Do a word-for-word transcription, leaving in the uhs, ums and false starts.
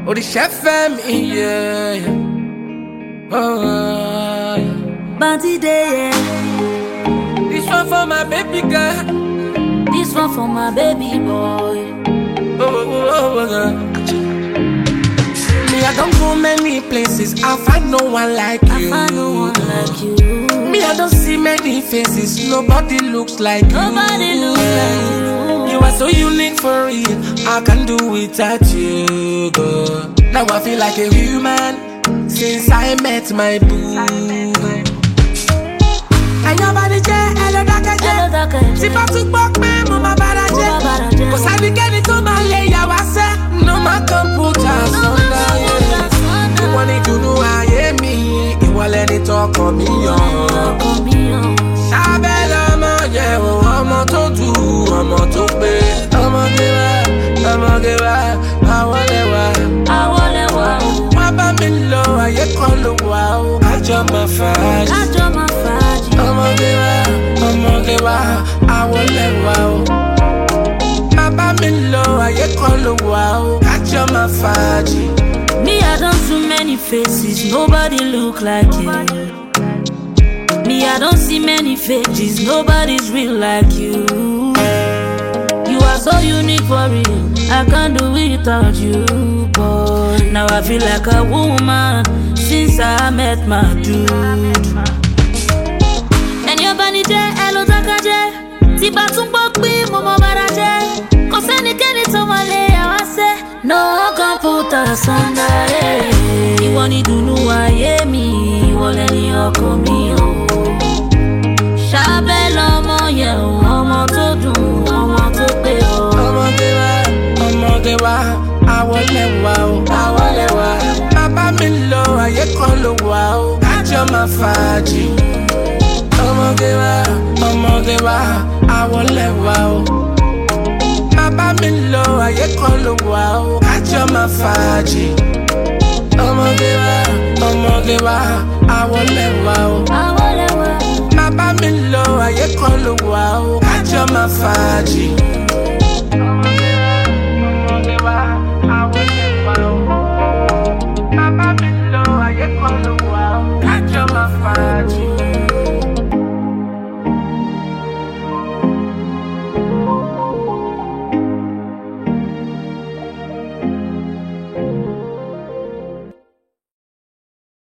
Oh, the chef me, yeah. Oh, yeah. Bounty day, yeah. This one for my baby girl. This one for my baby boy. Oh, oh, oh, oh, oh. Me, I don't go many places. I find no one like I you. find no one like you. Me, I don't see many faces. Nobody looks like Nobody you. looks like you. You are so unique for real. I can do without you, girl. Now I feel like a human since I met my boo. Ẹ̀yọ́ bá ní jẹ́ ẹlẹ́dàkẹ́jẹ́. Tí bá tún gbọ́ pé mo máa bára jẹ́. Kò sáníkẹ́ni tó máa lè yà wá sẹ́. No máa kọ̀mpútà sọ́ndà yẹn. Ìwọ ni dùnú ayé mi. Ìwọ lẹni tọkàn mi yàn. Sábẹ́ lọ́mọ yẹn o, ọmọ tó dù, ọmọ tó pé. Ọmọge wá, ọmọge wá, àwọlẹ̀wá. Àwọlẹ̀wá. Wá bá mi lọ, ayé kan ló wà o. Kájọ máa fàájì. Kájọ máa fàájì. Ọmọge wá, ọmọge wá, àwọlẹ̀wá o. Má bá mi lọ, ayé kan ló wà o. Kájọ máa fàájì. Me, I don't see many faces, nobody look like you. Me, I don't see many faces, nobody's real like you. You are so unique for real, I can't do without you, boy. Now I feel like a woman since I met my dude. And your body jẹ́ hello takaje, tí bá tún gbọ́ pé mo mọ bára jẹ́. Kò sẹ́nikẹ́ni tó mọ̀ lé àwa sẹ́. No computer sọ́ndà ẹ̀. Ìwọ ni dùnú ayé mi, ìwọ lẹni ọkàn mi o. Ṣábẹ́ lọ́mọ yẹn o, ọmọ tó dùn, ọmọ tó pé o. Ọmọge wá, ọmọge wá, àwọlẹ̀wá o. Àwọlẹ̀wá. Bàbá mi lọ, ayé kan ló wà o. Kájọ máa fàájì. Ọmọge wá, ọmọge wá, àwọlẹ̀wá o. Bàbá mi lọ, ayé kan ló wà o. Kájọ máa fàájì. Ọmọge wá, ọmọge wá, àwọlẹ̀wá o. Àwọlẹ̀wá. Bàbá mi lọ, ayé kan ló wà o. Kájọ máa fàájì.